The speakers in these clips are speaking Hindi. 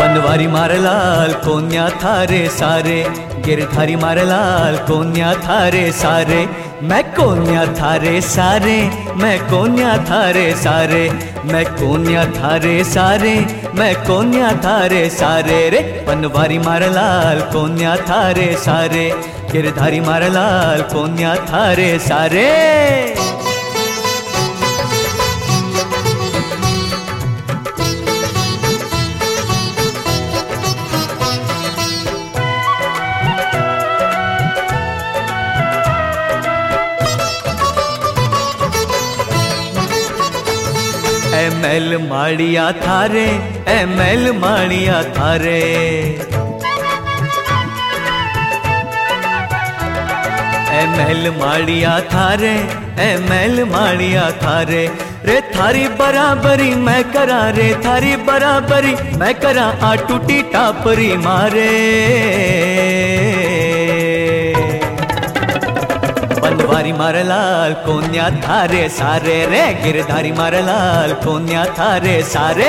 बनवारी मारलाल कोन्या थारे सारे, गिरधारी मारलाल कोन्या थारे सारे, मैं कोन्या थारे सारे, मैं कोन्या थारे सारे, मैं कोन्या थारे सारे, मैं कोन्या थारे सारे रे। बनवारी मारलाल कोन्या थारे सारे, गिरधारी मारलाल कोन्या थारे सारे। ए मैल माड़िया थारे, ए मैल माड़िया थारे, ए मैल माड़िया थारे, ए मैल माड़िया थारे रे। थारी बराबरी मैं करा रे, थारी बराबरी मैं करा, आ टूटी टापरी मारे। बनवारी मारलाल कोन्या थारे सारे रे, गिरधारी मारलाल कोन्या थारे सारे।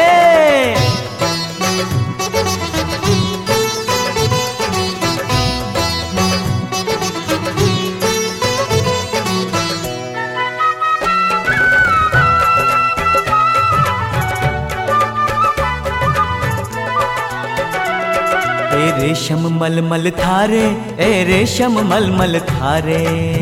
ए रेशम मलमल थारे, ए रेशम मलमल थारे,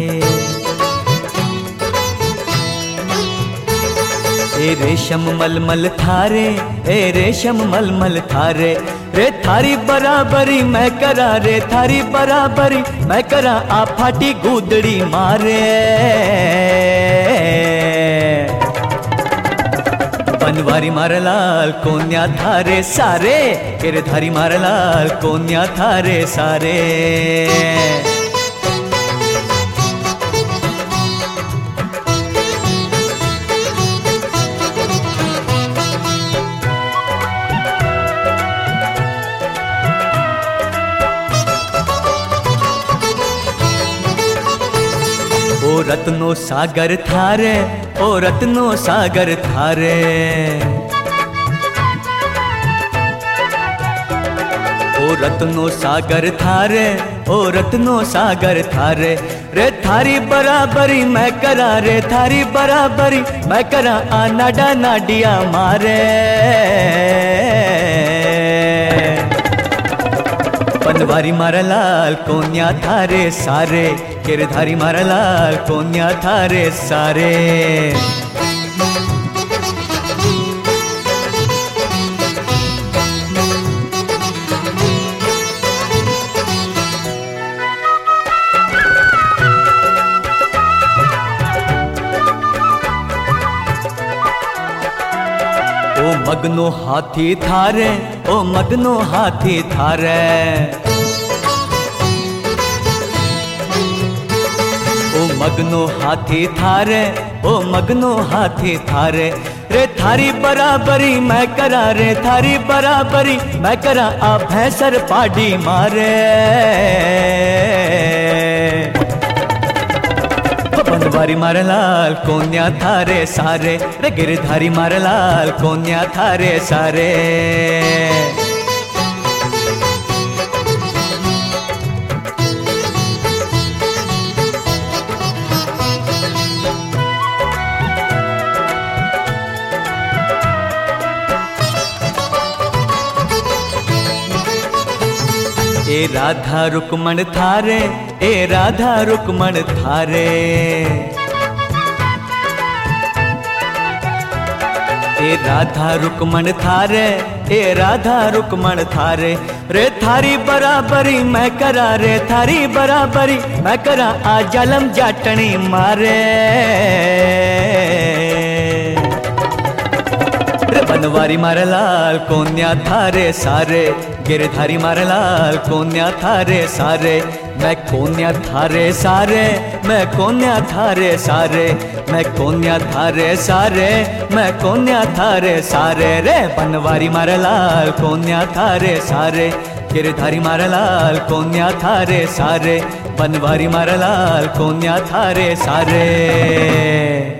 ए रेशम मलमल थारे, ए रेशम मलमल थारे रे। थारी बराबरी मैं करा रे, थारी बराबरी मैं करा, आ फाटी गूदड़ी मारे। बनवारी मारलाल कोन्या थारे सारे, गिरधारी मारलाल कोन्या थारे सारे। ओ रत्नो सागर थारे, ओ रत्नो सागर थारे, ओ रत्नो सागर थारे, ओ रत्नो सागर थारे रे। थारी बराबरी मैं करा रे, थारी बराबरी मैं करा, आ नाडा नाडिया मारे। बनवारी मारलाल कोन्या थारे सारे, गिरधारी मारलाल कोन्या थारे सारे। ओ मगनो हाथी थारे, ओ मगनो हाथी थारे, ओ मगनो हाथी थारे, ओ मगनो हाथी थारे रे। थारी बराबरी मैं करा रे, थारी बराबरी मैं करा, आ भैंसर पाडी मारे। बनवारी मारलाल कोन्या थारे सारे रे, गिरधारी मारलाल कोन्या थारे सारे। ए राधा रुक्मण थारे, ए राधा रुक्मण थारे, ए राधा रुक्मण थारे, ए राधा रुक्मण थारे रे। थारी बराबरी मैं करा रे, थारी बराबरी मैं करा, आ जलम जाटनी मारे। बनवारी मारलाल कोन्या थारे सारे, गिरधारी मारलाल कोन्या थारे सारे, मैं कोन्या थारे सारे, मैं कोन्या थारे सारे, मैं कोन्या थारे सारे, मैं कोन्या थारे सारे रे। बनवारी मारलाल कोन्या थारे सारे, गिरधारी मारलाल कोन्या थारे सारे, बनवारी मारलाल कोन्या थारे सारे।